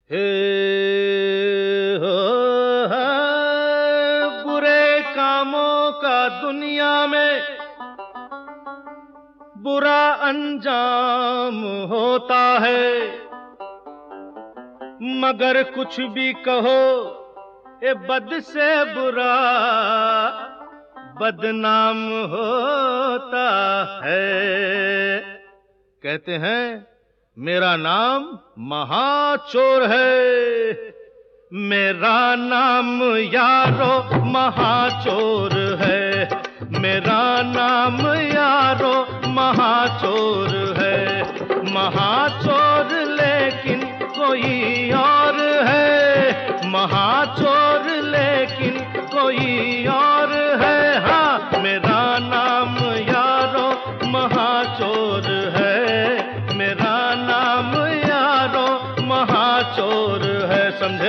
हे हो बुरे कामों का दुनिया में बुरा अंजाम होता है, मगर कुछ भी कहो ये बद से बुरा बदनाम होता है। कहते हैं मेरा नाम महाचोर है, मेरा नाम यारो महाचोर है, मेरा नाम यारो महाचोर है। महाचोर लेकिन कोई और है, महाचोर लेकिन कोई और है। हाँ, मेरा नाम यारो महाचोर है, मेरा नाम यारो महाचोर है। समझे?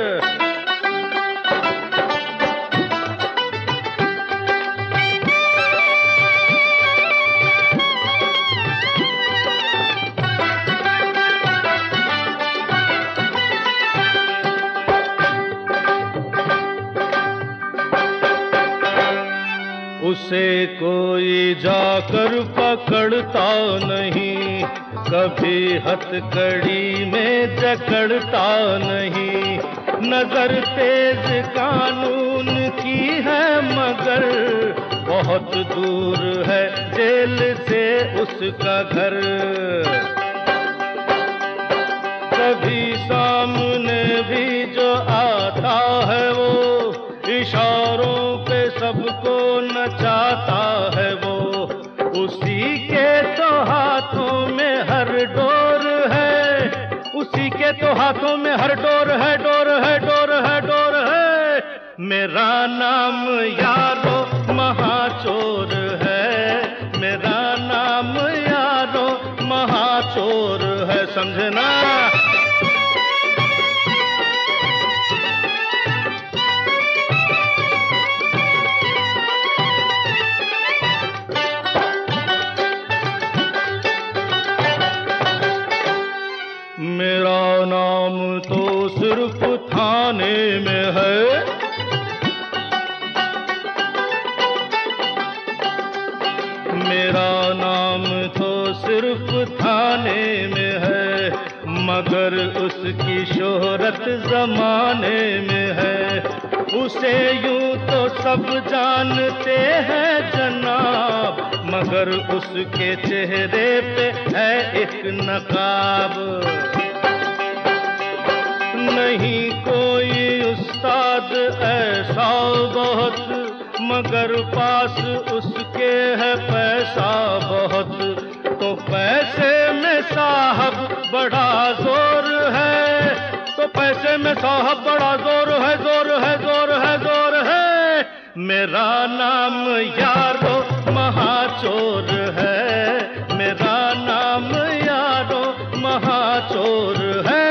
उसे कोई जाकर पकड़ता नहीं, कभी हथकड़ी में जकड़ता नहीं। नजर तेज कानून की है मगर बहुत दूर है जेल से उसका घर। कभी सामने भी जो आता है वो इशारों पे सबको नचाता है वो। उसी के तो हाथों में हर डोर है, उसी के तो हाथों में हर डोर है, डोर है, डोर है, डोर है। मेरा नाम यारो महाचोर है, मेरा नाम यारो महाचोर है। समझना? मेरा नाम तो सिर्फ थाने में है, मेरा नाम तो सिर्फ थाने में है, मगर उसकी शोहरत जमाने में है। उसे यूं तो सब जानते हैं जनाब, मगर उसके चेहरे पे है एक नकाब। नहीं कोई उस्ताद ऐसा बहुत, मगर पास उसके है पैसा बहुत। तो पैसे में साहब बड़ा जोर है, तो पैसे में साहब बड़ा जोर है, जोर है, जोर है, जोर है। मेरा नाम यारो महाचोर है, मेरा नाम यारो महाचोर है।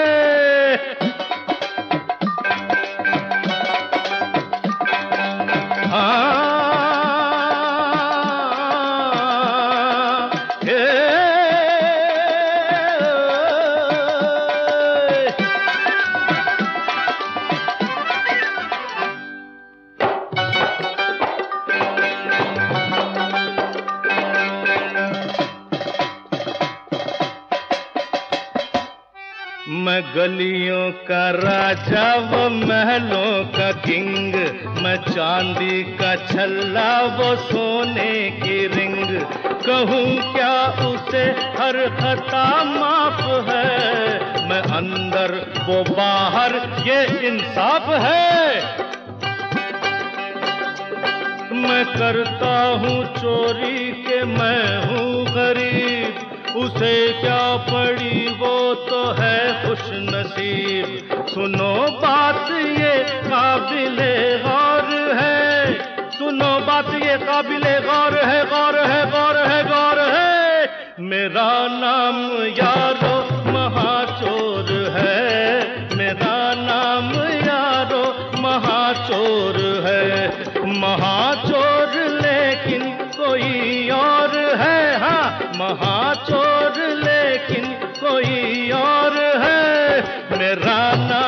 मैं गलियों का राजा वो महलों का किंग, मैं चांदी का छल्ला वो सोने की रिंग। कहूँ क्या उसे हर खता माफ है, मैं अंदर वो बाहर ये इंसाफ है। मैं करता हूँ चोरी के मैं हूँ गरीब, उसे क्या पड़ी वो तो है खुश नसीब। सुनो बात ये काबिले गौर है, सुनो बात ये काबिले गौर है, गौर है, गौर है, गौर है। मेरा नाम यारो महाचोर है, मेरा नाम यारो महाचोर है। महाचोर लेकिन कोई और है, हाँ महाचोर लेकिन कोई और है। मेरा ना